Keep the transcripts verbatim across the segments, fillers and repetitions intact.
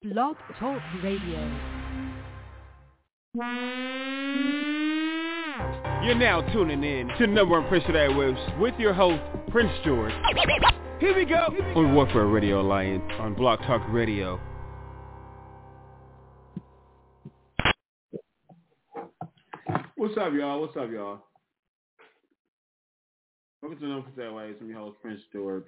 Blog Talk Radio. You're now tuning in to number one Prince of the Airwaves with your host, Prince George. Here we go on Warfare Radio Alliance on Blog Talk Radio. What's up, y'all? What's up, y'all? Welcome to number one Prince of the Airwaves. I'm your host, Prince George.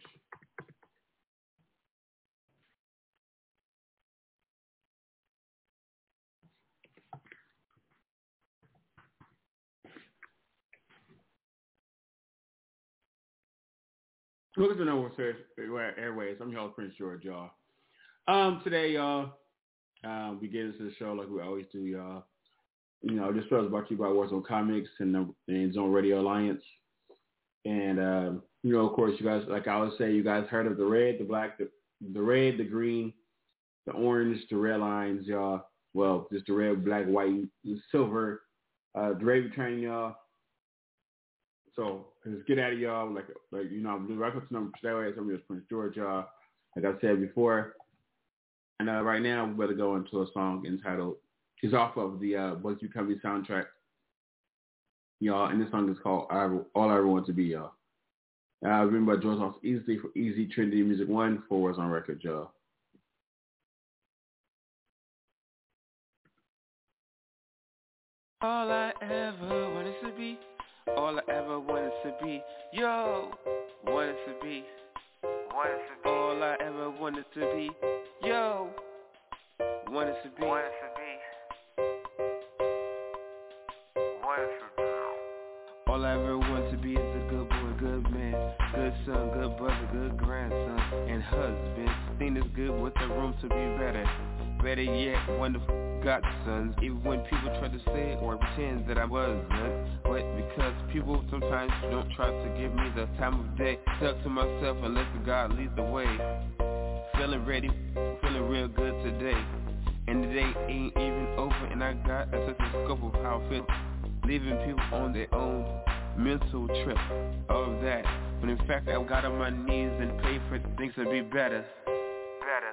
Welcome to number one Prince of the Airwaves. I'm your host, Prince George, y'all. Um, today, y'all, um, we get into the show like we always do, y'all. You know, this show is brought to you by Warzone Comics and, the, and Zone Radio Alliance. And, um, you know, of course, you guys, like I always say, you guys heard of the red, the black, the, the red, the green, the orange, the red lines, y'all. Well, just the red, black, white, and silver. Uh, the red returning, y'all. So let's get out of y'all. Like, like you know, I'm right up to number two. I'm just Prince George, y'all. Like I said before. And uh, right now, we better go into a song entitled, it's off of the uh, Bugs Becoming soundtrack, y'all. And this song is called I, All I Ever Want to Be, y'all. Uh, written by George House Easily for Easy Trinity Music One, four words on record, y'all. All I ever wanted to be, all I ever wanted to be, yo, wanted to be, wanted to be, all I ever wanted to be, yo, wanted to be, wanted to be, wanted to be. All I ever want to be is a good boy, good man, good son, good brother, good grandson, and husband. Thing is good with the room to be better. Better yet, wonderful godsons. Even when people try to say it or pretend that I wasn't, but because people sometimes don't try to give me the time of day, stuck to myself and let the God lead the way. Feeling ready, feeling real good today, and the day ain't even over, and I got a sense of scope of how I feel. Leaving people on their own mental trip, all of that. But in fact, I got on my knees and prayed for things to be better. Better.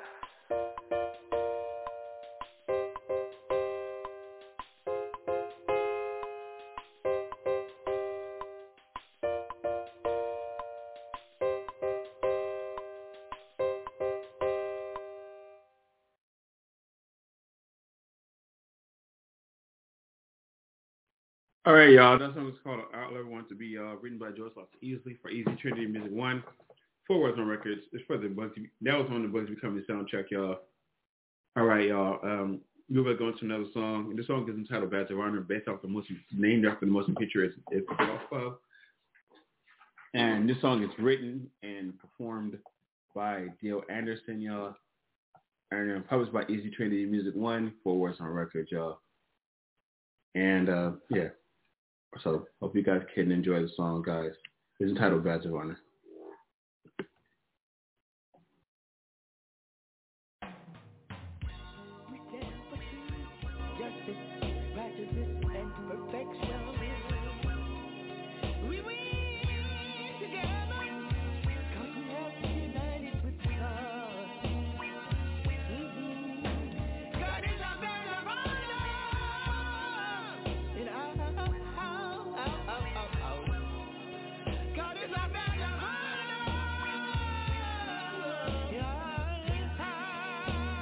All right, y'all. That song is called All I Ever Want to Be, uh, written by George House Easily for Easy Trinity Music One, four words on records. It's for the Bugs. That was on the Bugs Becoming soundtrack, y'all. All right, y'all. Um, we're going to go into another song. This song is entitled Badge of Honor, based off the motion, named after the motion picture it's, it's off of. And this song is written and performed by Dale Anderson, y'all. And published by Easy Trinity Music One, four words on records, y'all. And, uh, yeah. So, hope you guys can enjoy the song, guys. It's entitled Badge of Honor.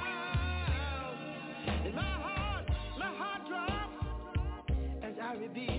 I reveal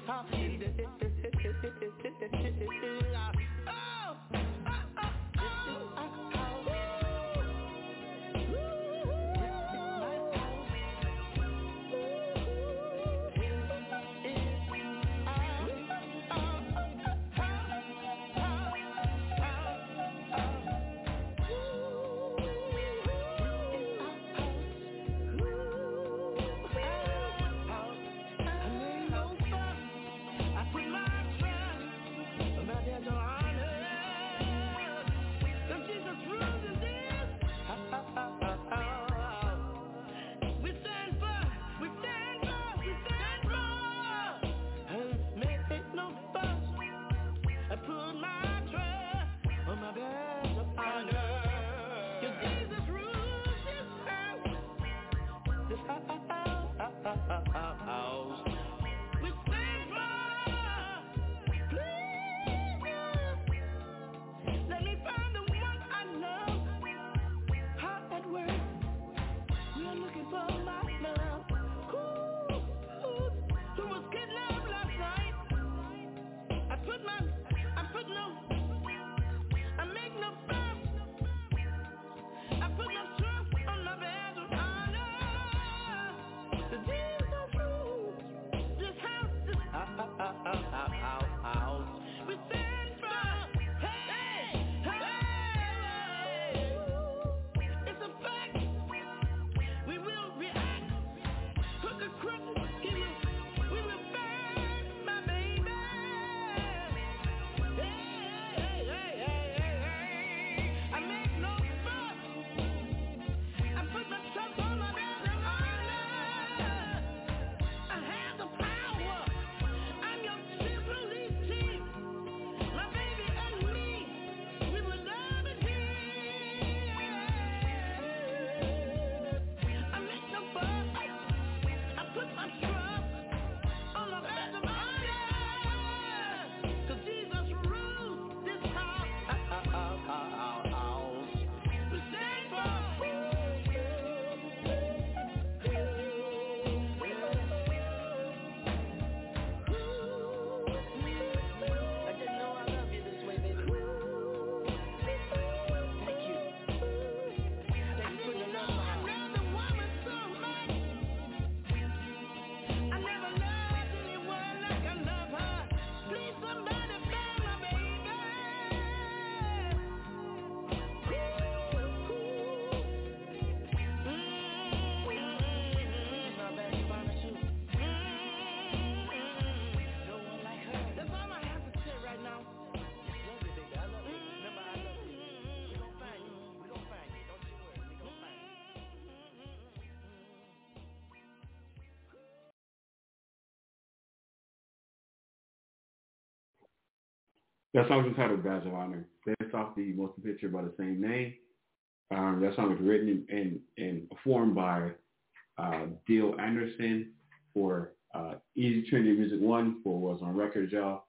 That song is entitled Badge of Honor, based off the motion picture by the same name. Um, that song was written and, and performed by uh, Dale Anderson for uh, Easy Trinity Music One for Was on Record, y'all.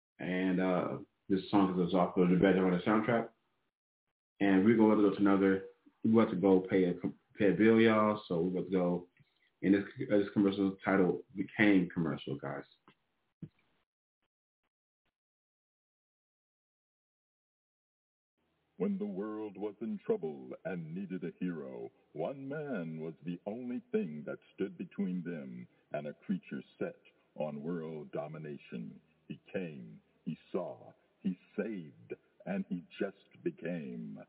And uh, this song is off of the Badge of Honor soundtrack. And we're going to go to another, we're about to go pay a, pay a bill, y'all. So we're about to go, and this, uh, this commercial title became commercial, guys. When the world was in trouble and needed a hero, one man was the only thing that stood between them and a creature set on world domination. He came, he saw, he saved, and he just became.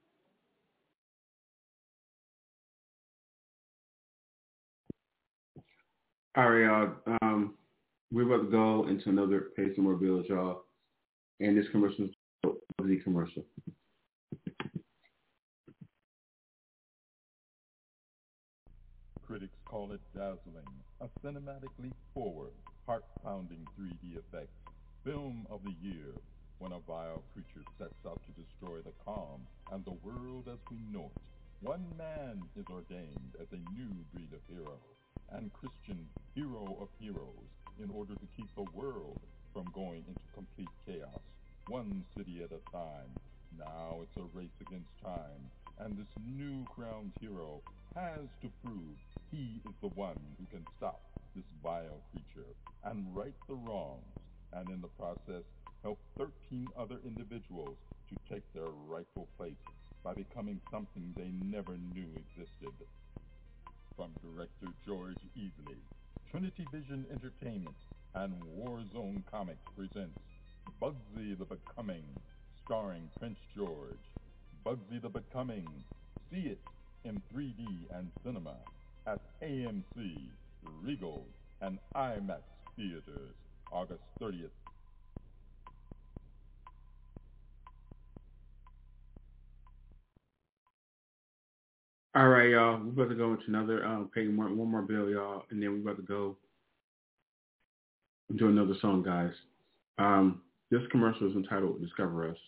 All right, y'all. Um, we're about to go into another Pay Some More Bills, y'all. And this commercial is the commercial. Critics call it dazzling, a cinematically forward, heart-pounding three D effect, film of the year, when a vile creature sets out to destroy the calm and the world as we know it. One man is ordained as a new breed of hero, and Christian hero of heroes, in order to keep the world from going into complete chaos, one city at a time. Now it's a race against time, and this new crowned hero has to prove he is the one who can stop this vile creature and right the wrongs, and in the process help thirteen other individuals to take their rightful place by becoming something they never knew existed. From director George Easley, Trinity Vision Entertainment and Warzone Comics presents Bugsy the Becoming, starring Prince George. Bugsy the Becoming. See it in three D and cinema at A M C, Regal, and IMAX theaters, August thirtieth. All right, y'all. We're about to go into another, um, pay one, one more bill, y'all, and then we're about to go into another song, guys. Um, this commercial is entitled Discover Us.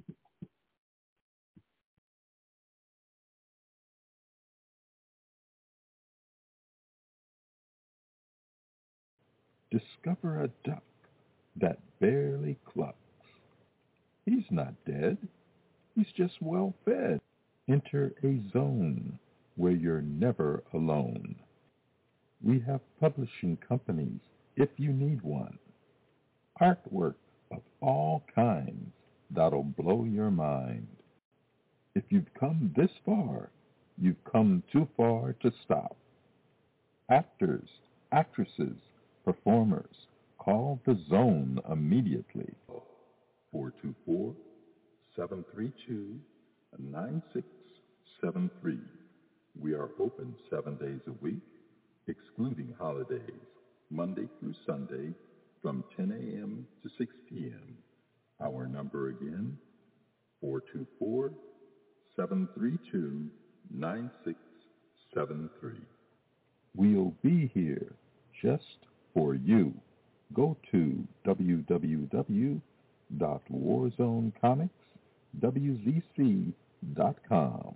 Discover a duck that barely clucks. He's not dead. He's just well fed. Enter a zone where you're never alone. We have publishing companies if you need one. Artwork of all kinds that'll blow your mind. If you've come this far, you've come too far to stop. Actors, actresses, performers, call the zone immediately. four two four, seven three two, nine six seven three. We are open seven days a week, excluding holidays, Monday through Sunday from ten a.m. to six p.m. Our number again, four two four, seven three two, nine six seven three. We'll be here just for you. Go to w w w dot warzone comics w z c dot com.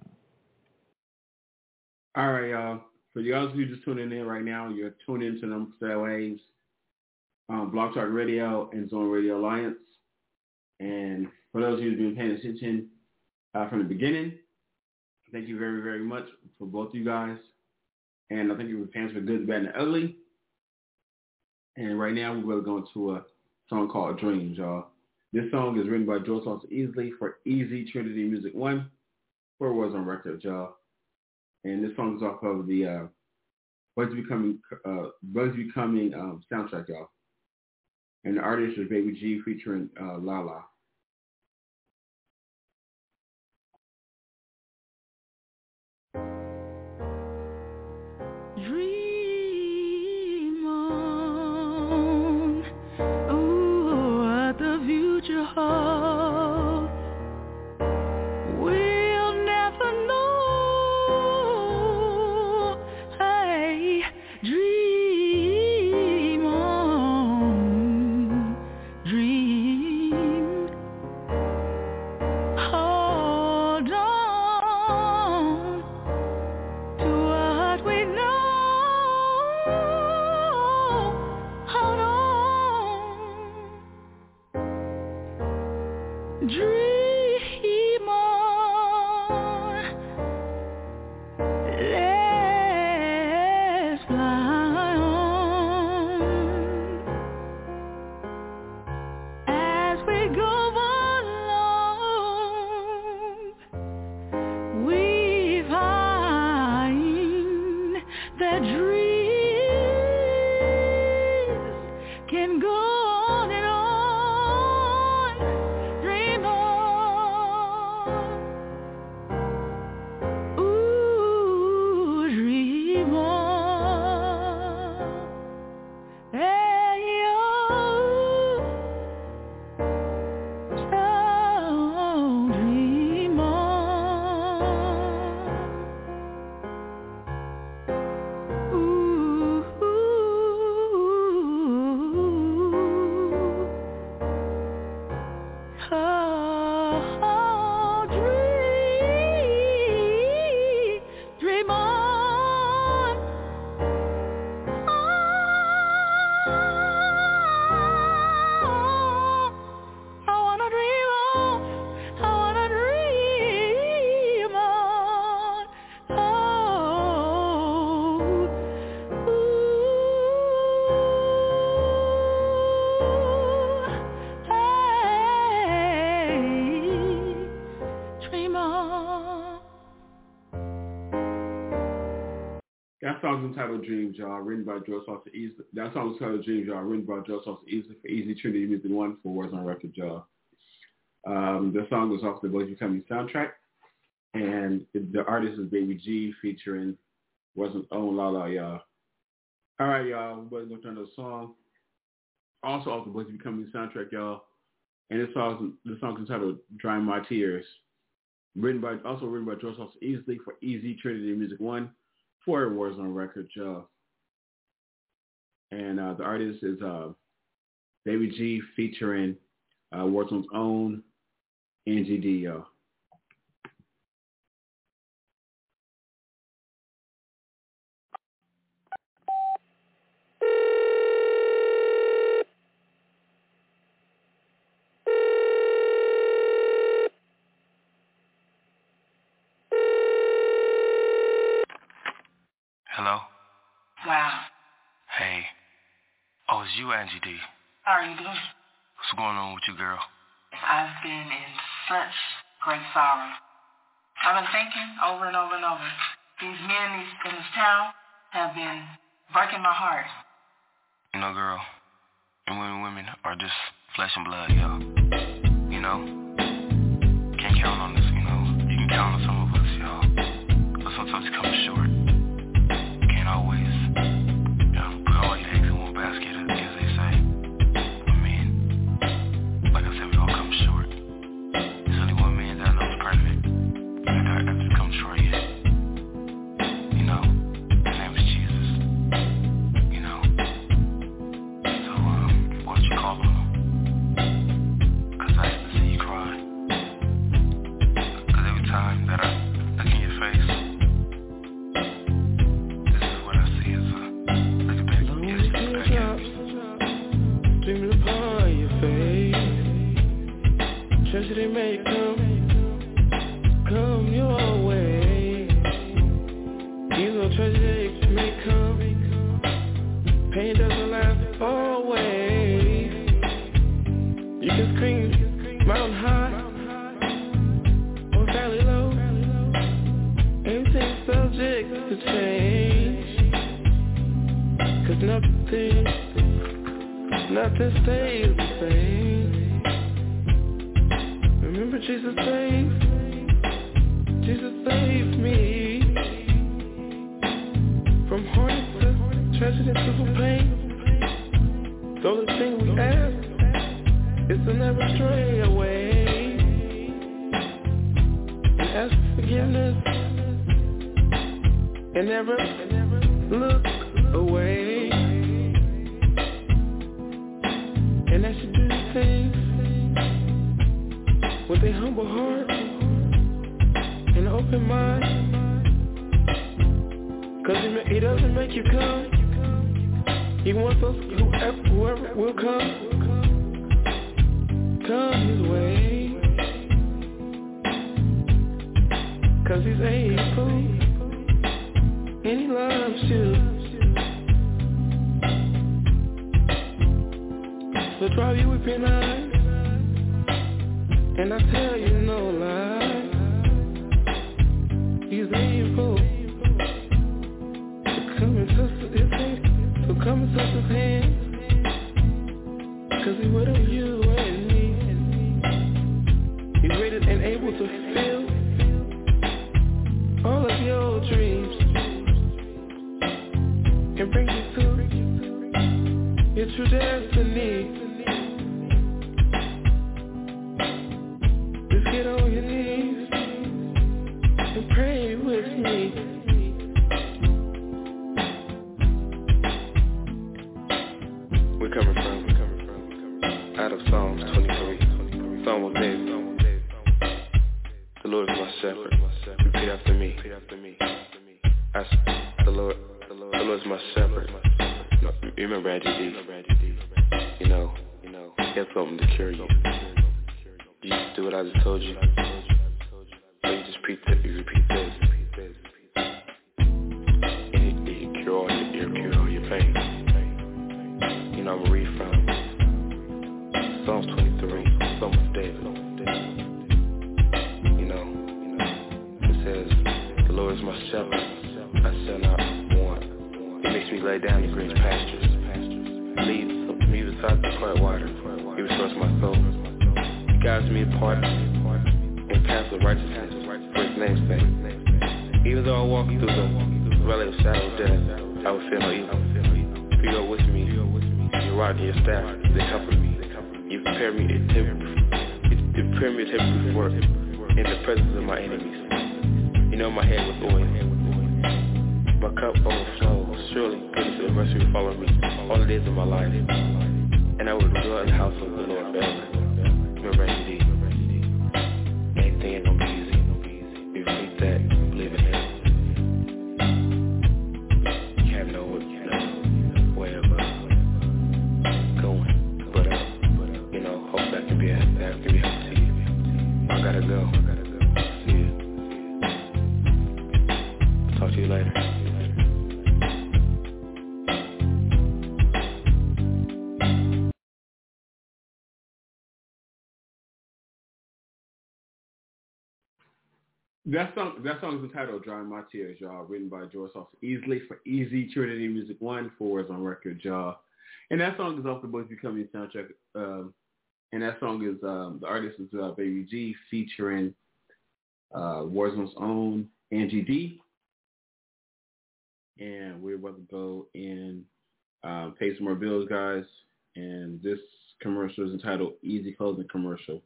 All right, y'all. For y'all who just tuning in right now, you're tuned into them Fair Waves, um, Blog Talk Radio, and Zone Radio Alliance. And for those of you who've been paying attention uh, from the beginning, thank you very, very much for both of you guys. And I thank you for fans for good, bad, and ugly. And right now, we're going to go into a song called Dreams, y'all. This song is written by George Easley for Easy Trinity Music One for Warzone Records, y'all. And this song is off of the uh, Bugs Becoming uh, Bugs Becoming um, soundtrack, y'all. And the artist is Baby G featuring uh, Lala. Dream on, ooh, what the future holds. We'll never know. Hey, dream on, dream. Hold on to what we know. That song's entitled Dreams, y'all, written by Joe Salsa Easley. That song's entitled Dreams, y'all, written by Joe Salsa Easley for Easy Trinity Music One for Words on Record, y'all. Um, the song was off the Boys Becoming soundtrack, and the artist is Baby G featuring Wasn't Own La La, y'all. All right, y'all, we're going to turn to the song. Also off the Boys Becoming soundtrack, y'all. And this song, this song is entitled Dry My Tears. Written by, also written by Joe Salsa Easley for Easy Trinity Music One for Words on Record, y'all. And uh, the artist is uh, Baby G featuring uh, Warzone's own N G D, y'all. Hello? Wow. Hey. Oh, it's you, Angie D. How are you doing? What's going on with you, girl? I've been in such great sorrow. I've been thinking over and over and over. These men in this, in this town have been breaking my heart. You know, girl, and women, women are just flesh and blood, yo. You know? Can't count on this, you know? You can count on some of us, y'all. But sometimes it comes short. Can't always, you know, put all your eggs in one basket, as they say. I mean, like I said, we all come short. There's only one man that I know is perfect. And I got to come short yet. You know, his name is Jesus. You know. So, um, why don't you call on him? Cause I have to see you cry. Cause every time that I look in your face, dreaming upon your face. Tragedy may come, come your way. You know tragedy may come, pain doesn't last always. You can scream mountain high or valley low. Everything's subject to change, cause nothing Nothing stays the same. Remember Jesus saved, Jesus saved me from heartache to tragedy to the pain. The only thing we ask is to never stray away and ask for forgiveness and never look away. And I should do things with a humble heart and an open mind. Cause he, he doesn't make you come. He wants us, whoever, whoever will come, come his way. Cause he's able and he loves you. So drive you with your eyes, and I tell you no lie. He's able to come and touch his hand, so come and touch his hand. Cause he waited on you and me. He's ready and able to fill all of your dreams and bring you to your true destiny. Get on your knees and pray with me. We're coming from, we're coming from out of Psalms twenty-three. Psalm of David. The Lord is my shepherd. Repeat after me. I, the Lord, the Lord is my shepherd. No, you remember Angie D? You know, you know, he has something to cure you. You just do what I just told you. So you just repeat that, you repeat this. And you, you cure all your, you cure all your pain. You know, I'm gonna read from Psalms twenty-three, Psalm of David. You know, you know, it says, the Lord is my shepherd, I shall not want. makes me lay down in green pastures. Leads me beside the quiet water. He restores my soul. He guides me apart in paths of righteousness for his name's sake. Even though I walk through the valley of shadow of death, I will fear no evil. For you are with me. Your rod and your staff, they comfort me. You prepare me a table, you prepare me a table before in the presence of my enemies. You know my head with oil. My cup overflows. Surely goodness and mercy will follow me all the days of my life, and I will dwell in the house of the Lord forever. Remember, indeed, anything ain't gonna be easy. You think that, believe in Him. You have no, no way of uh, going, but uh, you know, hope that can be a, that can be help to you. I gotta go. See you. Talk to you later. That song, that song is entitled "Dry My Tears," y'all, written by George Foster Easley for Easy Trinity Music One, four is on record, y'all. And that song is off the Boys Becoming soundtrack. Um, and that song is, um, the artist is uh, Baby G, featuring uh, Warzone's own Angie D. And we're about to go and um, pay some more bills, guys. And this commercial is entitled Easy Clothing Commercial.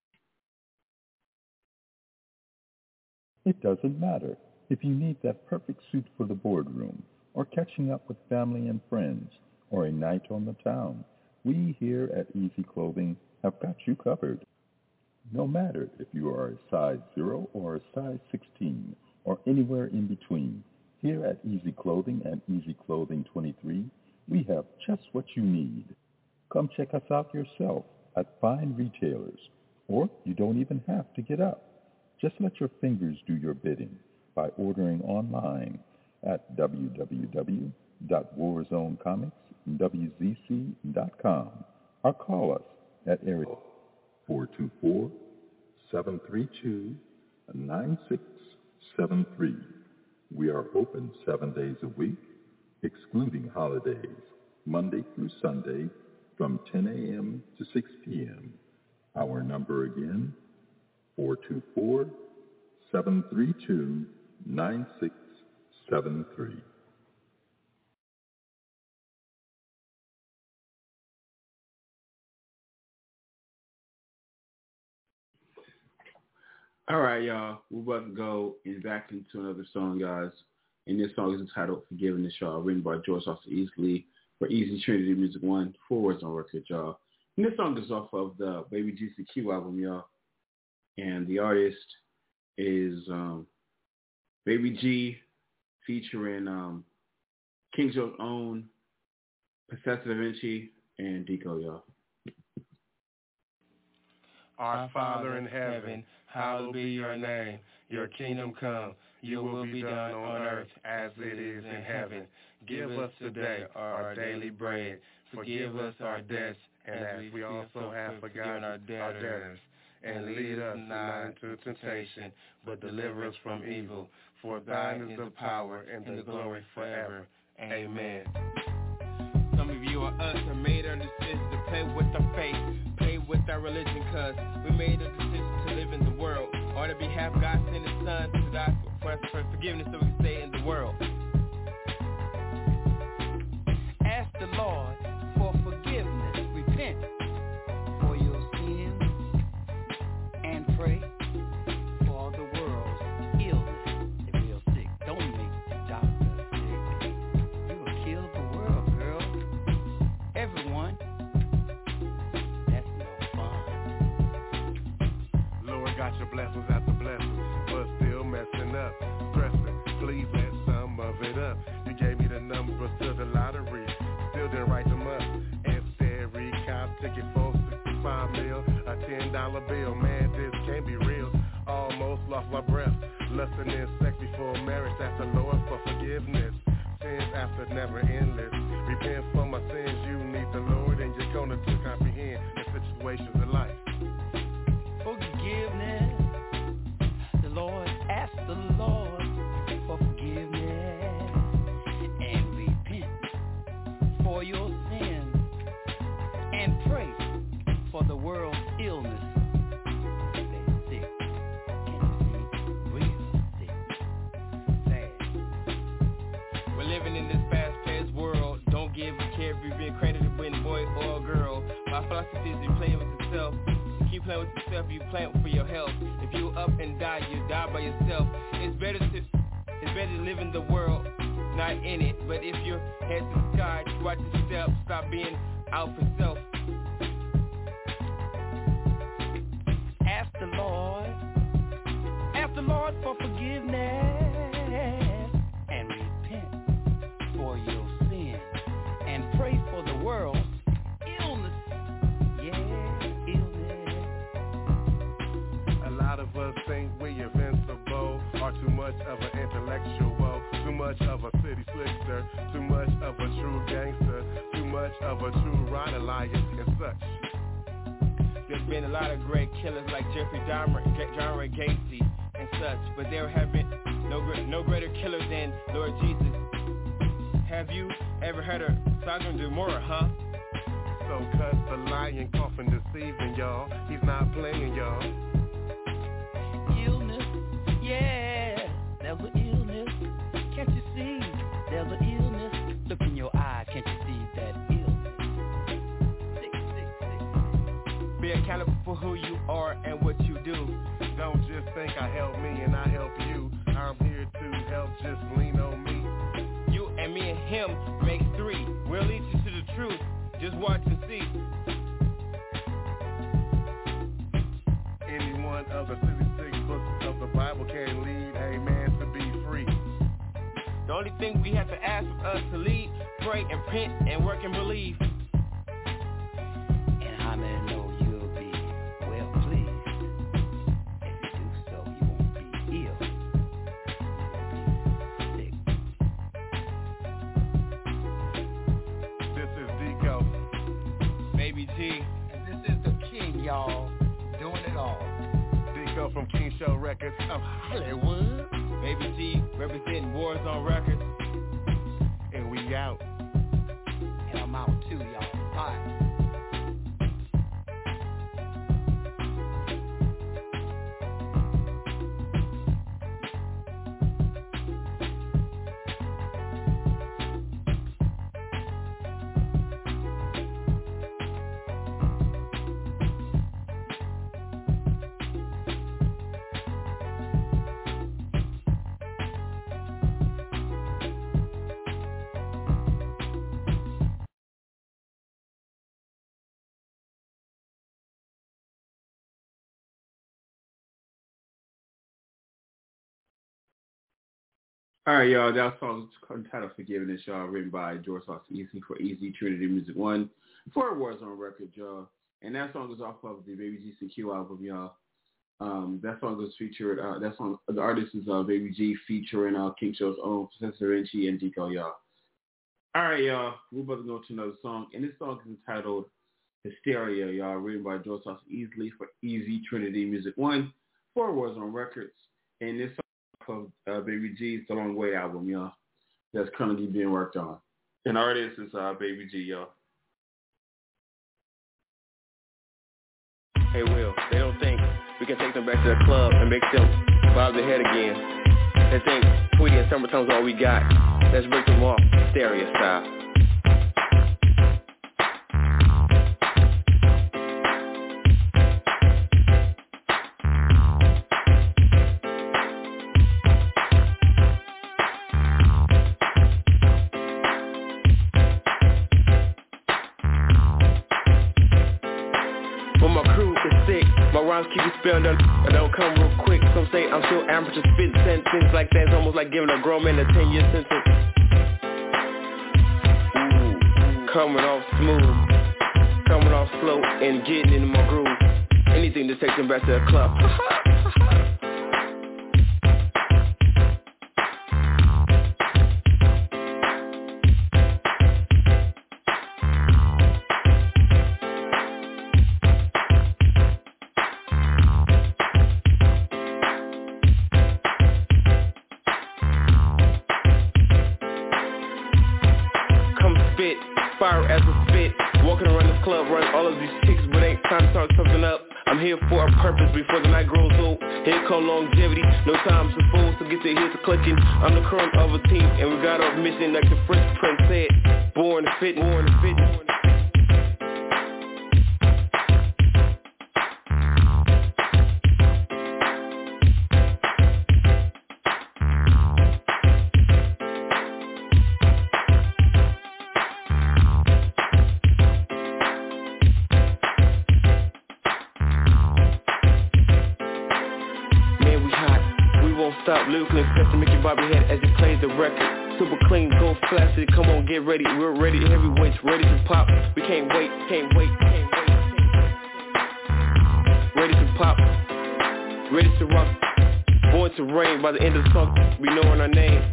It doesn't matter if you need that perfect suit for the boardroom, or catching up with family and friends, or a night on the town. We here at Easy Clothing have got you covered. No matter if you are a size zero or a size sixteen, or anywhere in between, here at Easy Clothing and Easy Clothing twenty-three, we have just what you need. Come check us out yourself at fine retailers, or you don't even have to get up. Just let your fingers do your bidding by ordering online at w w w dot warzone comics w z c dot com or call us at area four two four, seven three two, nine six seven three. We are open seven days a week, excluding holidays, Monday through Sunday from ten a.m. to six p.m. Our number again, four two four, seven three two, nine six seven three. All right, y'all. We're about to go and back into another song, guys. And this song is entitled Forgiveness, y'all, written by George Foster Easley for Easy Trinity Music One, four is on record, y'all. And this song is off of the Baby G C Q album, y'all. And the artist is um, Baby G featuring um, King Joe's own Professor Da Vinci and Deco, y'all. Our Father in heaven, hallowed be your name. Your kingdom come, your will be done on earth as it is in heaven. Give us today our daily bread. Forgive us our debts, and as we also have forgiven our debtors. And lead us not into temptation, but deliver us from evil. For thine is the power and the glory forever. Amen. Some of you are us and made our decision to play with our faith, play with our religion, cause we made a decision to live in the world. On our behalf, God sent His Son to die for us for forgiveness so we can stay in the world. Ask the Lord for forgiveness. Repent for your sins and pray for the world's illness. If you're sick, don't make the doctor sick. You will kill the world, girl. Everyone. That's no fun. Lord got your blessings after blessings, but still messing up, stressing. Please let some of it up. You gave me the numbers to the lottery, still didn't write them up. Every cop ticket for sixty-five mil, a ten dollar bill. Man, this can't be real. Almost lost my breath, lusting in sex before marriage. Ask the Lord for forgiveness. Sins after never endless. Repent for my sins. You need the Lord and you're gonna to comprehend the situations in life. Forgiveness. The Lord, ask the Lord for forgiveness and repent living in this fast-paced world. Don't give a care if you've been credited with a boy or a girl. My philosophy is you play with yourself. Keep playing with yourself, you playing for your health. If you up and die, you die by yourself. It's better to it's better to live in the world, not in it. But if you're head to the sky, watch your step, stop being out for self. Ask the Lord, ask the Lord for forgiveness and repent for your sin and pray for the world's illness. Yeah, illness. A lot of us think we invincible, are too much of an intellectual, too much of a city slickster, too much of a true gangster, too much of a true rider liar and such. There's been a lot of great killers like Jeffrey Dahmer, John Ray Gacy, and such, but there have been no no greater killer than Lord Jesus. Have you ever heard of Sodom and Gomorrah, huh? So cut the lying, coughing, deceiving, y'all. He's not playing, y'all. Illness, yeah, there's an illness. Can't you see? There's an illness. Look in your eye, can't you see that illness? Sick, sick, sick. Be accountable for who you are and what you do. Don't just think I help me and I help you. I'm here to help, just lean on me. You and me and him make three. We'll lead you to the truth. Just watch and see. Any one of the sixty-six books of the Bible can lead a man to be free. The only thing we have to ask of us to lead, pray and repent and work and believe. And how many know you'll be well pleased? If you do so, you won't be ill. You won't be sick. This is Deco, Baby G, and this is the King, y'all, doing it all. Deco from King Show Records of Hollywood. Baby G, representing Warzone Records. And we out. And I'm out too, y'all. Bye. All right, y'all. That song is entitled "Forgiveness," y'all, written by George Sauce Easy for Easy Trinity Music One for Warzone Records, y'all. And that song is off of the Baby G C Q album, y'all. Um, that song was featured. Uh, that song, the artist is uh, Baby G featuring uh, King Show's own Professor Vinci and Deco, y'all. All right, y'all. We're about to go to another song, and this song is entitled "Hysteria," y'all, written by George Sauce Easy for Easy Trinity Music One for Warzone Records. And this song of uh, Baby G's The Long Way album, y'all, that's currently being worked on. And artist is uh, Baby G, y'all. Hey, Will, they don't think we can take them back to the club and make them bob their head again. They think Tweety and Summertime's all we got. Let's break them off, stereo style. Keep you spelling up, I don't come real quick. Some say I'm so amateur, spit sentence like that's almost like giving a grown man a ten year sentence. Ooh, coming off smooth, coming off slow and getting into my groove. Anything to take them back to the club. I'm here for a purpose before the night grows old. Here come longevity, no time to fool. So get your heels to clutching. I'm the current of a team, and we got our mission like the Fresh Prince said. Born to fit, born to fit. Stop lyrically impressed to make your Bobby head as it plays the record. Super clean, go flashy, come on, get ready. We're ready, heavyweights, ready to pop. We can't wait, can't wait, can't wait. Ready to pop, ready to rock. Born to reign by the end of the song, we knowing our name.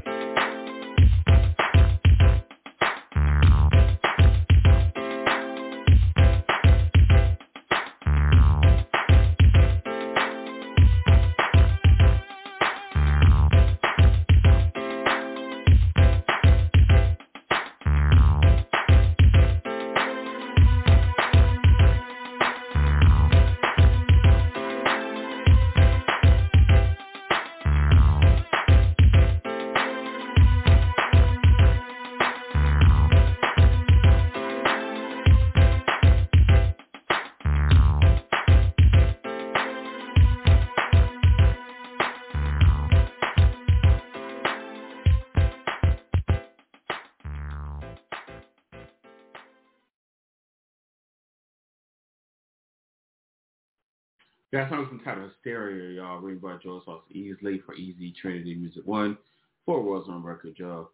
That song's entitled Stereo, y'all, written by Joe Sauce Easily for Easy Trinity Music One, Four Worlds on record, y'all.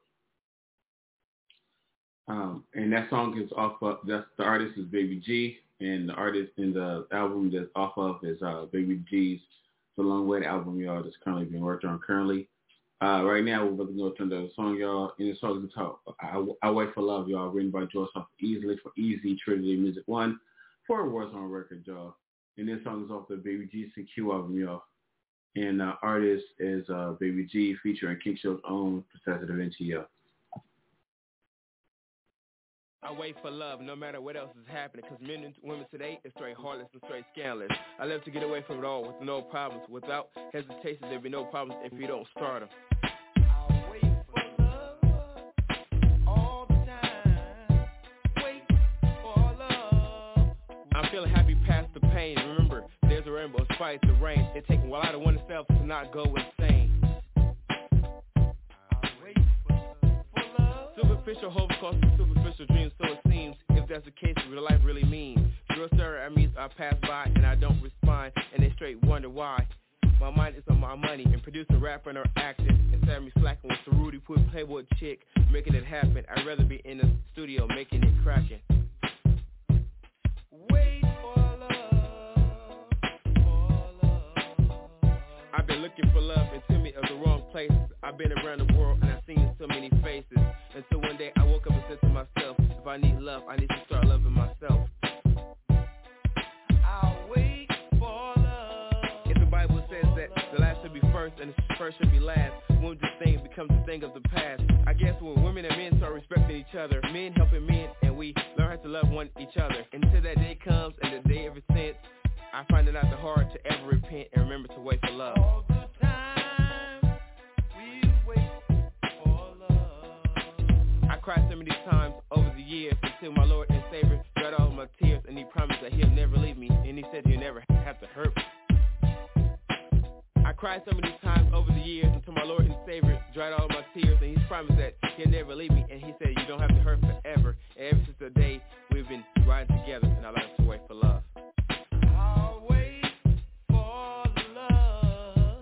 Um, and that song is off of, that's, the artist is Baby G, and the artist in the album that's off of is uh, Baby G's The Long Way album, y'all, that's currently being worked on currently. Uh, right now, we're about to go turn the song, y'all, and the song is entitled I, I Wait for Love, y'all, written by Joe Sauce Easily for Easy Trinity Music One, Four Worlds on record, y'all. And this song is off the Baby G C Q album, y'all. And the uh, artist is uh, Baby G featuring King Show's own Professor Da Vinci, y'all. I wait for love no matter what else is happening, because men and women today is straight heartless and straight scandalous. I live to get away from it all with no problems. Without hesitation, there'll be no problems if you don't start them. I wait for love all the time. Wait for love. I'm feeling happy past the pain. Remember, there's a rainbow, spite the rain. It takes a lot of oneself to not go insane. Superficial hope costs superficial dreams, so it seems. If that's the case, real life really means. Girls stare at me, I pass by and I don't respond, and they straight wonder why. My mind is on my money and producing, rapping, or acting. Instead of me slacking with the Rudy Put Playboy chick, making it happen. I'd rather be in the studio making it cracking. Wait for love, for love. I've been looking for love in too many of the wrong places. I've been around the world and I've seen so many faces. Until one day I woke up and said to myself, if I need love, I need to start loving myself. I'll wait for love. If the Bible says that the last should be first and the first should be last, when this thing becomes a thing of the past. I guess when women and men start respecting each other, men helping men, and we learn how to love one each other. Until that day comes and the day ever since, I find it not the hard to ever repent and remember to wait for love. All the time we wait for love. I cried so many times over the years until my Lord and Savior dried all my tears, and He promised that He'll never leave me, and He said He'll never have to hurt me. I cried so many times over the years until my Lord and Savior dried all my tears, and He's promised that He'll never leave me, and He said you don't have to hurt forever. And ever since the day we've been riding together, and I learned to wait for love. I'll wait for love.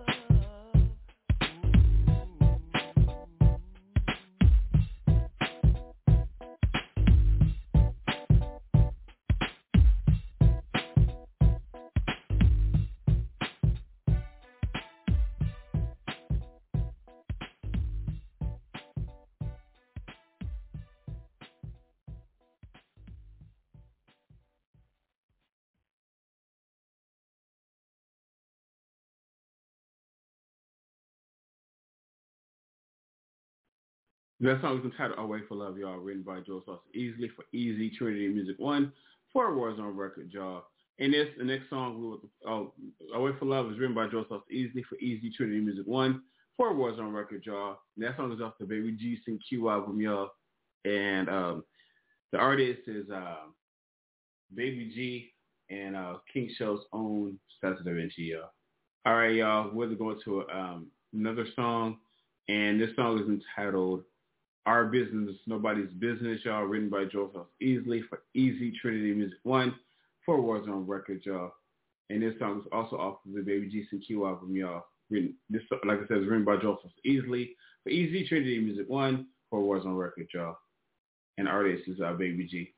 That song is entitled I Wait for Love, y'all, written by Joe Sauce Easily for Easy Trinity Music One, Four Worlds on record, y'all. And this, the next song, we will, oh, Away for Love is written by Joe Sauce Easily for Easy Trinity Music One. Four Words on record, y'all. And that song is off the Baby G Sing Q album, y'all. And um, the artist is uh, Baby G and uh, King Show's own Status Da Vinci, y'all. All right, y'all. We're going to um, another song. And this song is entitled Our Business is Nobody's Business, y'all. Written by Joe Sauce Easily for Easy Trinity Music One. Four Words on record, y'all. And this song is also off of the Baby G C Q album, y'all. Written, this, like I said, is written by Joe Sauce Easily for Easy Trinity Music One. Four Words on record, y'all. And artist is uh, Baby G.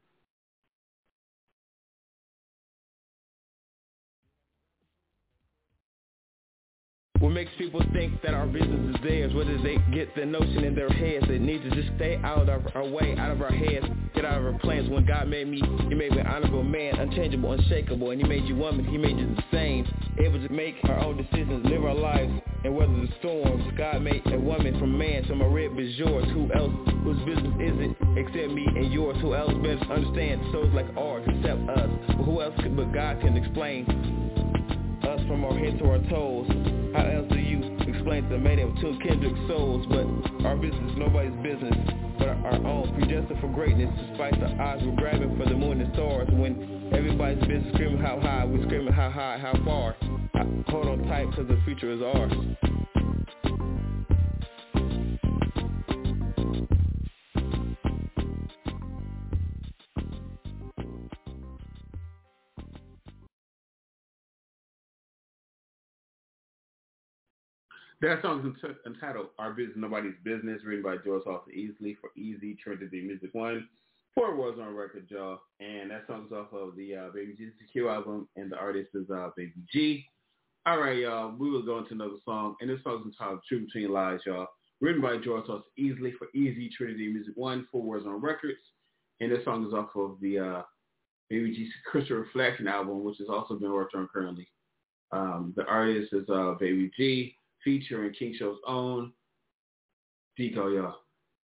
What makes people think that our business is theirs? Where did they get the notion in their heads? They need to just stay out of our way, out of our heads, get out of our plans. When God made me, He made me an honorable man, unchangeable, unshakable. And He made you woman, He made you the same. Able to make our own decisions, live our lives, and weather the storms. God made a woman from man, so my rib is yours. Who else, whose business is it except me and yours? Who else better understand souls like ours except us? But who else could, but God can explain us from our head to our toes? How else do you explain the mating of two kindred souls? But our business is nobody's business but our own, predestined for greatness. Despite the odds, we're grabbing for the moon and stars. When everybody's business screaming how high, we're screaming how high, how far. Hold on tight, cause the future is ours. That song is entitled Our Business Nobody's Business, written by Joe Sauce Easily for Easy Trinity Music One. Four Words on record, y'all. And that song's off of the uh, Baby G C Q album, and the artist is uh, Baby G. All right, y'all. We will go into another song, and this song's entitled Truth Between Lies, y'all. Written by Joe Sauce Easily for Easy Trinity Music One. Four Words on records. And this song is off of the uh, Baby G Crystal Reflection album, which has also been worked on currently. Um, the artist is uh, Baby G, featuring King Show's own Deco, y'all.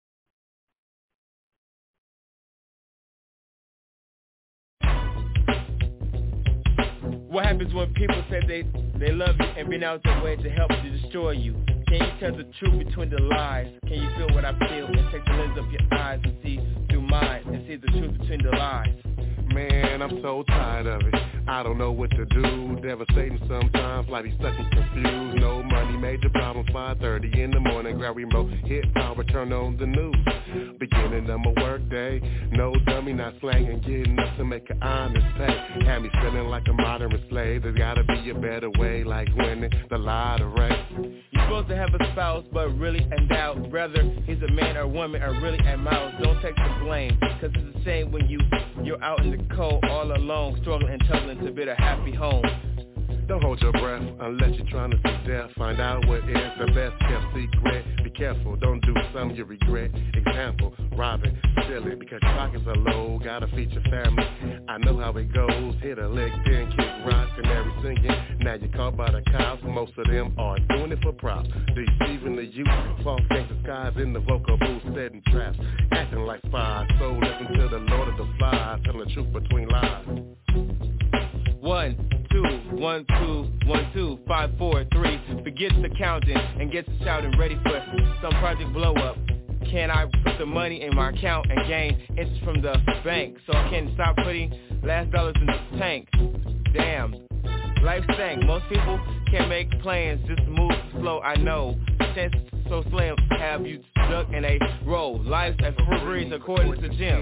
What happens when people say they, they love you and been out their way to help to destroy you? Can you tell the truth between the lies? Can you feel what I feel and take the lens of your eyes and see through mine and see the truth between the lies? Man, I'm so tired of it. I don't know what to do. Devastating sometimes, like he's stuck and confused. No money, major problems, five thirty in the morning. Grab remote, hit power, turn on the news. Beginning of my work day. No dummy, not slanging, getting up to make an honest pay. Had me feeling like a modern slave. There's gotta be a better way, like winning the lottery. You're supposed to have a spouse, but really in doubt. Whether he's a man or woman or really a mouse. Don't take the blame, cause it's the same when you, you're out in the cold all alone, struggling and tugging to build a happy home. Don't hold your breath unless you're trying to see death. Find out what is the best kept secret. Be careful, don't do something you regret. Example, robbing, stealing, because your pockets are low. Gotta feed your family. I know how it goes. Hit a lick, then kick rocks, and every singing. Now you're caught by the cops. Most of them are doing it for props. Deceiving the youth, false gangster skies in the vocal booth, setting traps, acting like spies. So listen to the Lord of the Flies, telling the truth between lies. One, two, one, two, one, two, five, four, three. Forget the counting and get to shouting, ready for some project blow up. Can I put the money in my account and gain interest from the bank so I can stop putting last dollars in the tank? Damn, life stank. Most people can't make plans, just move slow. I know, chances so slim have you stuck in a row. Life's a free according to Jim.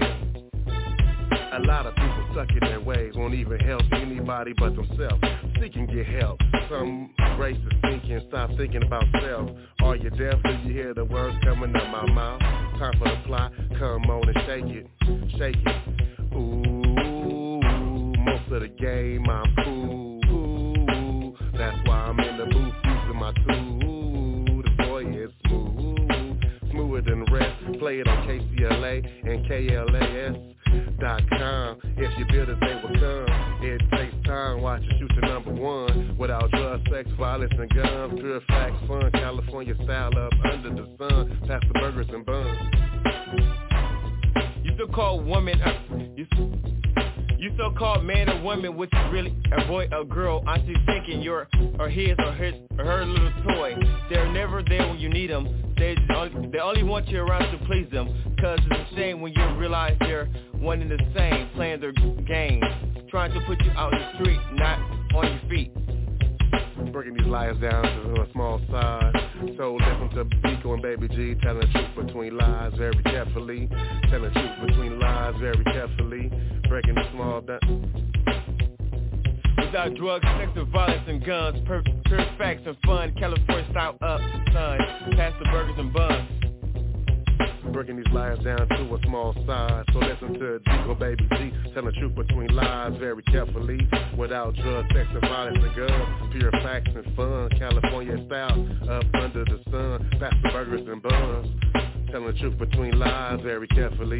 A lot of people stuck in their ways, won't even help anybody but themselves. Seek and get help. Some racist thinking, stop thinking about self. Are you deaf? Do you hear the words coming out my mouth? Time for the plot, come on and shake it, shake it. Ooh, most of the game I'm cool. Ooh, that's why I'm in the booth using my tool. The boy is smooth, smoother than the rest. Play it on K C L A and K L A S. Dot com. If you build it, they will come. It takes time, watch you shoot the number one. Without drugs, sex, violence, and guns. Pure facts, fun, California style up under the sun. Pass the burgers and buns. You still call women up. You, You so-called man or woman, which is really a boy or girl. Aren't you thinking you're or his or his or her little toy? They're never there when you need them. They only, they only want you around to please them. Cause it's a shame when you realize they're one and the same, playing their game, trying to put you out in the street, not on your feet. Breaking these lies down to a small size. So listen to Biko and Baby G, telling the truth between lies very carefully. Telling the truth between lies very carefully. Breaking the small down. Without drugs, sex, and violence and guns, pure, pure facts and fun. California style up, son. Pass the burgers and buns. Breaking these lies down to a small size. So listen to Biko, Baby G, telling the truth between lies very carefully. Without drugs, sex, and violence and guns, pure facts and fun. California style, up under the sun. Pass the burgers and buns. Telling the truth between lies very carefully.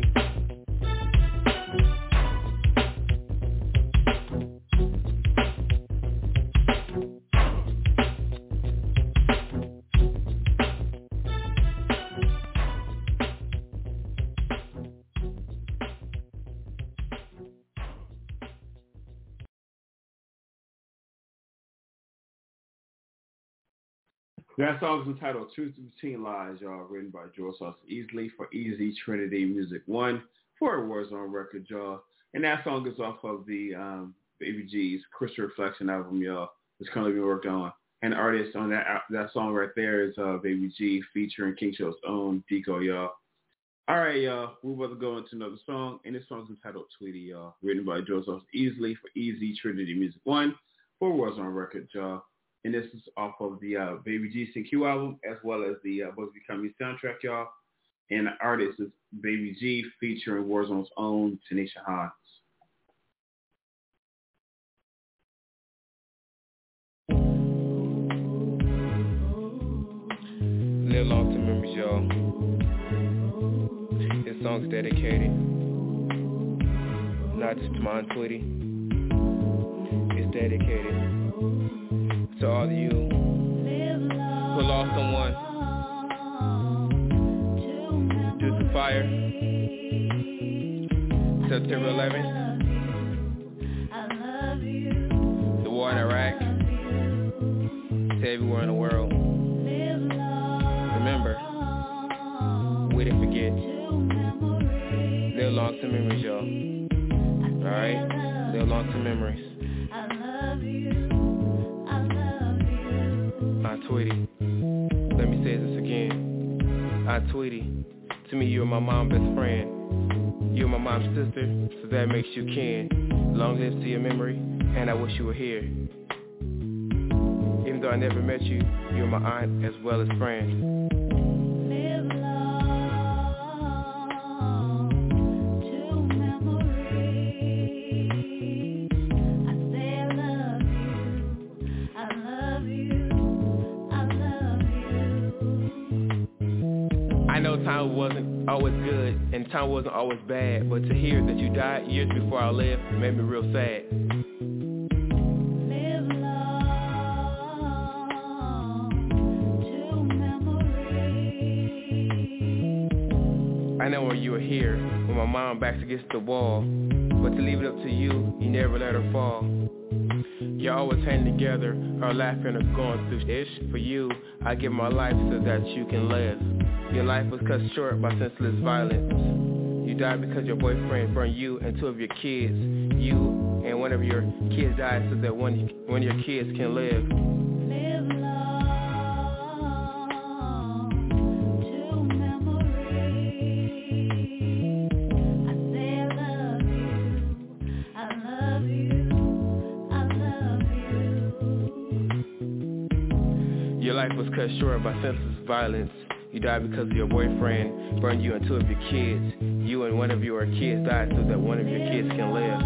That song is entitled Truth Between Lies, y'all, written by George Sauce Easley for Easy Trinity Music One for Warzone Records, y'all. And that song is off of the um, Baby G's Crystal Reflection album, y'all, that's currently being worked on. And the artist on that that song right there is uh, Baby G featuring King Show's own Deco, y'all. All right, y'all, we're about to go into another song, and this song is entitled Tweety, y'all, written by George Sauce Easley for Easy Trinity Music One for Warzone Records, y'all. And this is off of the uh, Baby G C Q album, as well as the uh, Bugsy Becoming soundtrack, y'all. And the artist is Baby G featuring Warzone's own Tanisha Hines. Live long to memories, y'all. This song's dedicated not just to my Aunt Tweety. It's dedicated to all of you who lost someone due to fire, September eleventh, the war in Iraq, to everywhere in the world. Remember, we didn't forget. Live long to memories, y'all. Alright? Live long to memories. Aunt Tweety, let me say this again. Aunt Tweety, to me you're my mom's best friend. You're my mom's sister, so that makes you kin. Long live to your memory, and I wish you were here. Even though I never met you, you're my aunt as well as friend. Time wasn't always good, and time wasn't always bad, but to hear that you died years before I lived made me real sad. I know when you were here, when my mom back's against the wall, but to leave it up to you, you never let her fall. You're always hanging together, or laughing or going through ish. For you, I give my life so that you can live. Your life was cut short by senseless violence. You died because your boyfriend burned you and two of your kids. You and one of your kids died so that one, one of your kids can live. Your life was cut short by senseless violence. You died because your boyfriend burned you and two of your kids. You and one of your kids died so that one of your kids can live.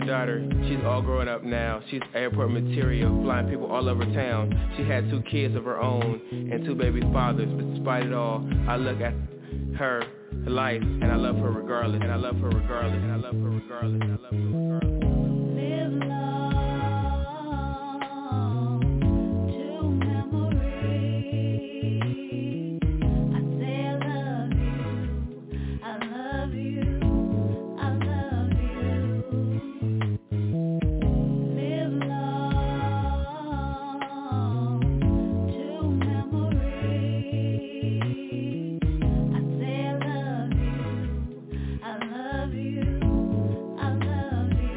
daughter, she's all grown up now. She's airport material, flying people all over town. She had two kids of her own and two baby fathers. But despite it all, I look at her life and I love her regardless. And I love her regardless. And I love her regardless. And I love her regardless. Live long to memory. I say I love you. I love you. I love you. Live long to memory. I say I love you. I love you. I love you.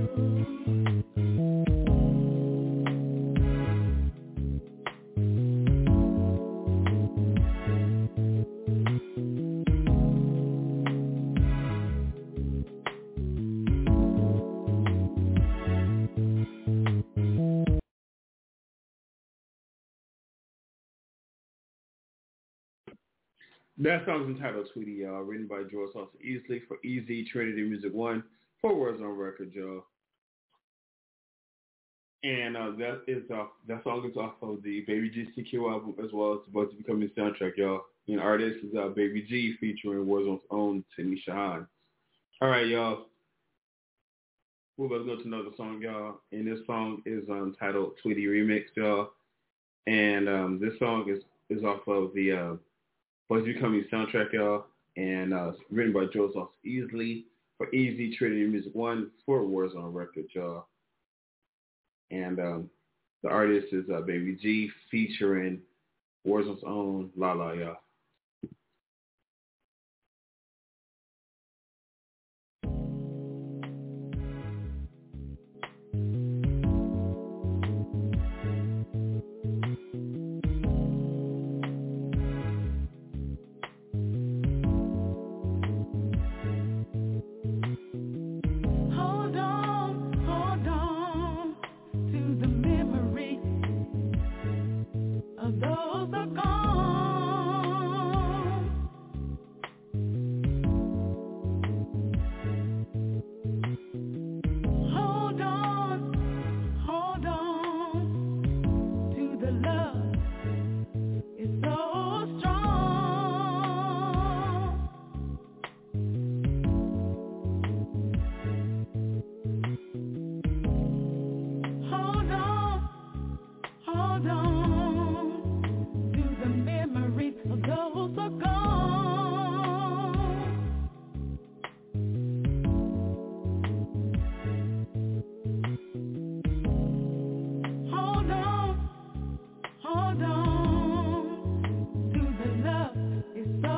That song is entitled Tweety, y'all, written by George Salsa Easley for Easy Trinity Music One, four words on record, y'all. And uh, that is off. That song is off of the Baby G C Q album as well as About to Become His Soundtrack, y'all. And the artist is uh, Baby G featuring Warzone's own Tanisha Hahn. All right, y'all. We're about to go to another song, y'all. And this song is um, titled Tweety Remix, y'all. And um, this song is, is off of the uh, Boys Becoming Soundtrack, y'all, and uh, written by Joe Sauce Easley for Easy Trinity Music One, four words on record, y'all. And um, the artist is uh, Baby G featuring Warzone's own La La, y'all. Hold on, hold on to the memory of those that are gone. Hold on, hold on to the love. It's so strong. Hold on, hold on to the memories of those who are gone. Hold on, hold on to the love is so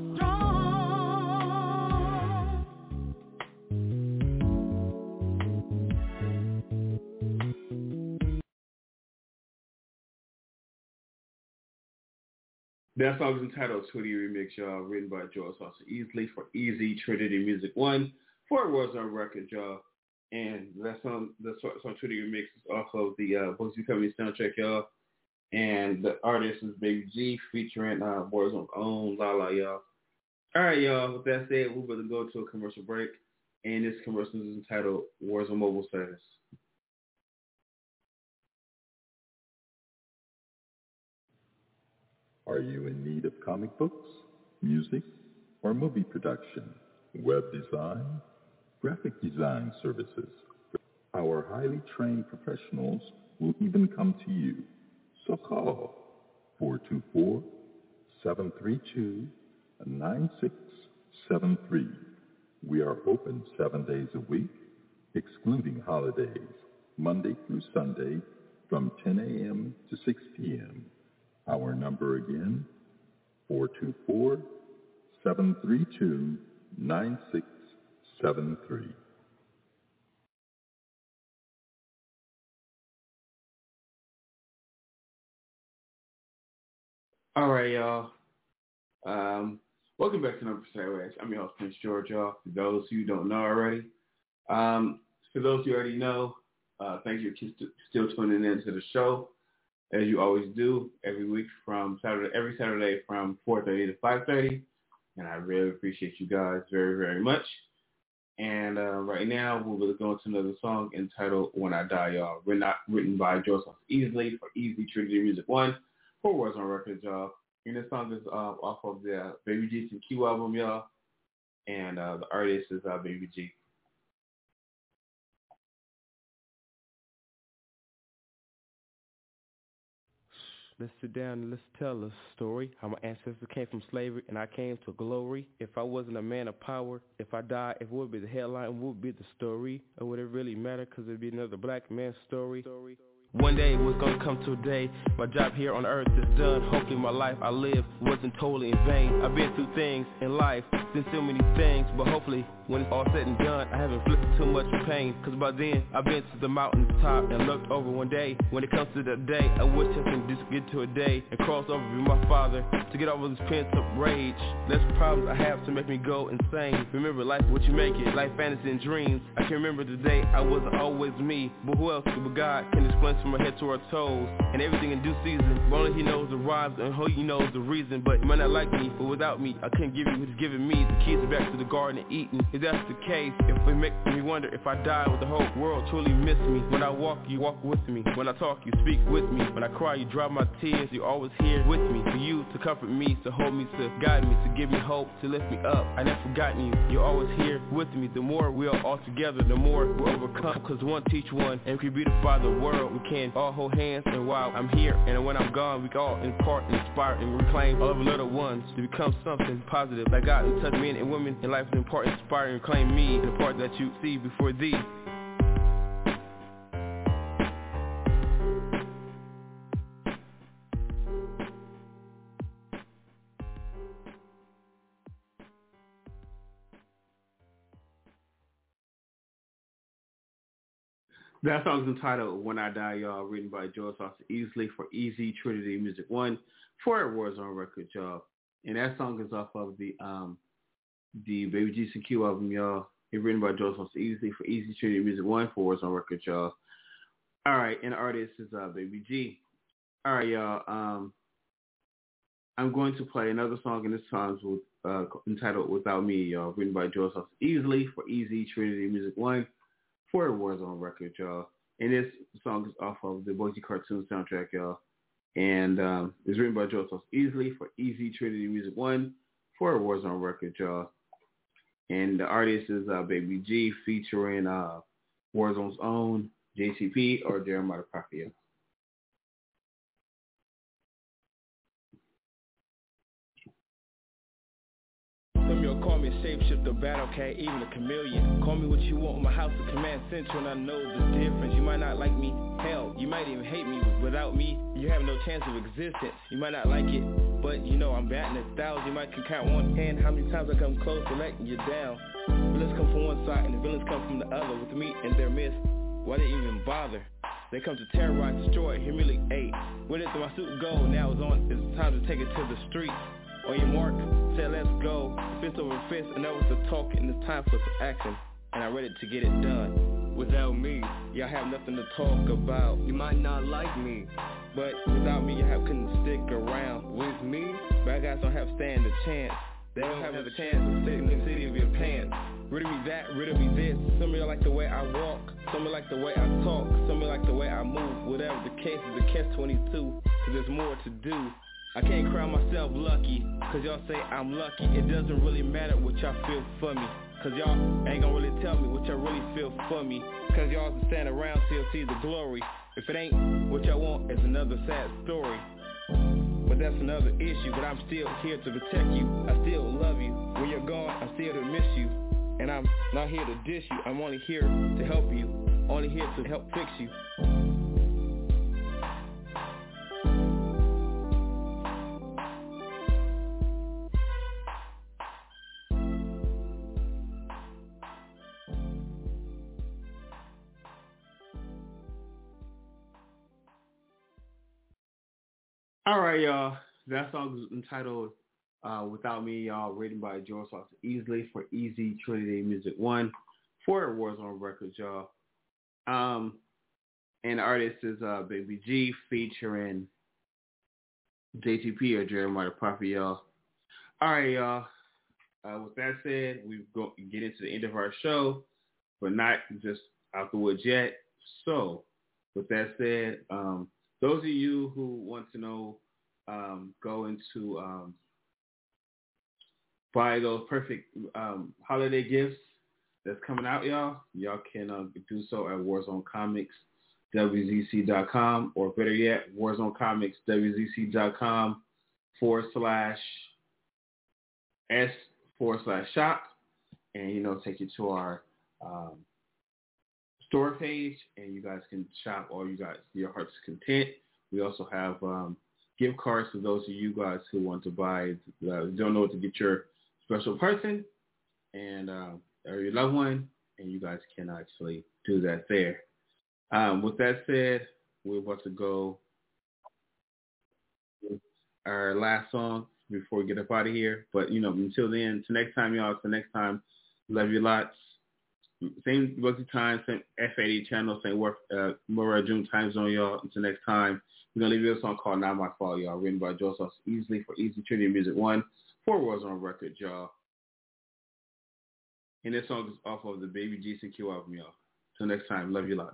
strong. That song is entitled Tweety Remix, y'all, written by Joe Sauce Easley for Easy Trinity Music One, four words on record, y'all. And that song, the song, song Tweety Remix is off of the uh, Boys Becoming Soundtrack, y'all. And the artist is Baby G featuring uh, Warzone's own La La, y'all. All right, y'all. With that said, we're going to go to a commercial break. And this commercial is entitled Warzone Mobile Status. Are you in need of comic books, music, or movie production, web design, graphic design services? Our highly trained professionals will even come to you. So call four two four, seven three two, nine six seven three. We are open seven days a week, excluding holidays, Monday through Sunday from ten a.m. to six p.m. Our number again, four two four, seven three two, nine six seven three. All right, y'all. Um, welcome back to Number Sideways. I'm your host, Prince George, y'all. For those who don't know already, um, for those who already know, uh, thank you for still tuning in to the show, as you always do every week from Saturday, every Saturday from four thirty to five thirty, and I really appreciate you guys very, very much. And uh, right now, we're going to go into another song entitled When I Die, y'all. Written, written by Joseph Easley for Easy Trinity Music One. Four Words on Record, y'all. And this song is uh, off of the Baby G and Q album, y'all. And uh, the artist is uh, Baby G. Let's sit down and let's tell a story. How my ancestors came from slavery and I came to glory. If I wasn't a man of power, if I died, if what would be the headline, what would be the story? Or would it really matter? Because it'd be another black man's story. One day was gonna come to a day. My job here on earth is done. Hopefully my life I live wasn't totally in vain. I've been through things in life, been so many things, but hopefully when it's all said and done, I haven't inflicted too much pain. Cause by then I've been to the mountain top and looked over one day. When it comes to that day, I wish I can just get to a day and cross over with my father to get over this pent up rage. Less problems I have to make me go insane. Remember life what you make it, life fantasy and dreams. I can remember the day I wasn't always me, but who else but God can explain from my head to our toes, and everything in due season. Only he knows the rhymes and who he knows the reason. But you might not like me, but without me, I couldn't give you what's giving me the keys back to the garden of Eden. If that's the case, if it makes me wonder if I die, would the whole world truly miss me? When I walk, you walk with me. When I talk, you speak with me. When I cry, you dry my tears. You always here with me. For you to comfort me, to hold me, to guide me, to give me hope, to lift me up. I never forgotten you. You're always here with me. The more we are all together, the more we overcome. Cause one teach one, and we beautify the world. We can all hold hands, and while I'm here and when I'm gone, we can all impart, inspire, and reclaim all of the little ones to become something positive. Like God and touch men and women in life is important, inspire, and reclaim me, the part that you see before thee. That song is entitled When I Die, y'all, written by Joseph Easley for Easy Trinity Music One. Four Words on Record, y'all. And that song is off of the um the Baby G C Q album, y'all. It's written by Joseph Easley for Easy Trinity Music One. Four Words on Record, y'all. All right, and the artist is uh, Baby G. All right, y'all. Um, I'm going to play another song, and this song's with, uh, entitled Without Me, y'all, written by Joseph Easley for Easy Trinity Music One. Four Words on Record, y'all. And this song is off of the Boise cartoon soundtrack, y'all. And um, it's written by Joseph Easley for Easy Trinity Music One. Four Words on Record, y'all. And the artist is uh, Baby G featuring uh, Warzone's own J T P or Jeremiah Prophet. Some y'all call me a shapeshifter, battle cat, even a chameleon. Call me what you want, my house is command central, and I know the difference. You might not like me, hell, you might even hate me. Without me, you have no chance of existence. You might not like it, but you know I'm batting a thousand. You might can count one hand how many times I come close to letting you down. Villains come from one side and the villains come from the other. With me in their midst, why they even bother? They come to terrorize, destroy, humiliate. Where did my suit go? Now it's on, it's time to take it to the streets. On your mark, say let's go. Fist over fist, and that was the talk, and it's time for some action. And I'm ready to get it done. Without me, y'all have nothing to talk about. You might not like me, but without me, you have couldn't stick around. With me, bad guys don't have stand a chance. They don't have a chance to sit in the city of your pants. Rid of me that, rid of me this. Some of you like the way I walk, some of you like the way I talk, some of you like the way I move. Whatever the case is, a catch twenty-two, cause there's more to do. I can't crown myself lucky, cause y'all say I'm lucky. It doesn't really matter what y'all feel for me, cause y'all ain't gonna really tell me what y'all really feel for me. Cause y'all can stand around till see the glory. If it ain't what y'all want, it's another sad story. But that's another issue, but I'm still here to protect you. I still love you. When you're gone, I'm still to miss you. And I'm not here to dish you, I'm only here to help you. Only here to help fix you. All right, y'all. That song is entitled uh, Without Me, y'all, written by Joseph Easley for Easy Trinity Music One. Four Words on Record, y'all. Um, and the artist is uh, Baby G featuring J T P or Jeremiah Prophet, y'all. All right, y'all. Uh, with that said, we go get into the end of our show, but not just out the woods yet. So, with that said, um, those of you who want to know, um, go into um, buy those perfect um, holiday gifts that's coming out, y'all. Y'all can uh, do so at Warzone Comics W Z C dot com, or better yet, Warzone Comics W Z C dot com forward slash S forward slash shop, and you know, take you to our um, store page, and you guys can shop all you guys your heart's content. We also have um, gift cards for those of you guys who want to buy, uh, don't know what to get your special person and uh, or your loved one, and you guys can actually do that there. Um, with that said, we're about to go with our last song before we get up out of here. But, you know, until then, till next time, y'all, till next time, love you lots. Same weekly time, same F eighty channel, same work, uh, Murray June time zone, y'all. Until next time, we're going to leave you a song called Not My Fault, y'all, written by Joseph Easley for Easy Trinity Music One, for Warzone Records, y'all. And this song is off of the Baby G C Q album, y'all. Till next time, love you lots.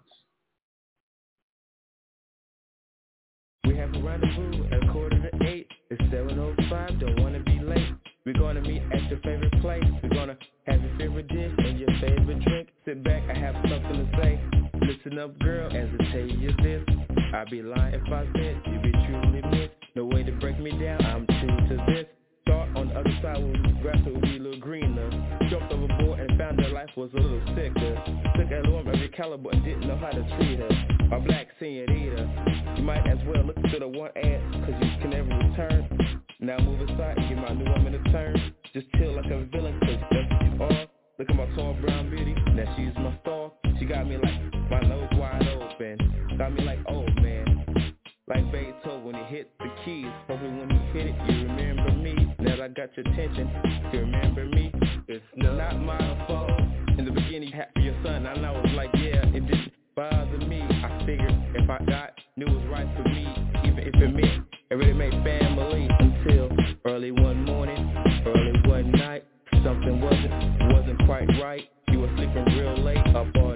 We have a rendezvous at a quarter to eight. It's seven oh five, don't want to be late. We're going to meet at your favorite place. We're going to have your favorite dish and your favorite drink. Sit back, I have something to say. Listen up, girl, as I tell you this. I'd be lying if I said you'd be truly missed. No way to break me down, I'm true to this. Start on the other side where the grass would be a little greener. Jumped overboard and found that life was a little sicker. Took a woman of every caliber and didn't know how to treat her. My black senorita. You might as well look to the one ad, cause you can never return. Now move aside and give my new woman a turn. Just chill like a villain, cause that's what you are. Look at my tall brown beauty, now she's my star. She got me like my nose wide open. Got me like, oh man. Like Beethoven when he hit the keys. Hopefully when he hit it, you remember me. Now I got your attention, you remember me. It's not my fault. In the beginning, you had for your son, and I was like, yeah, it didn't bother me. I figured if I got, knew it was right for me, even if it meant it really made family. Until early one morning, early one night, something wasn't, wasn't quite right. You were sleeping real late, up all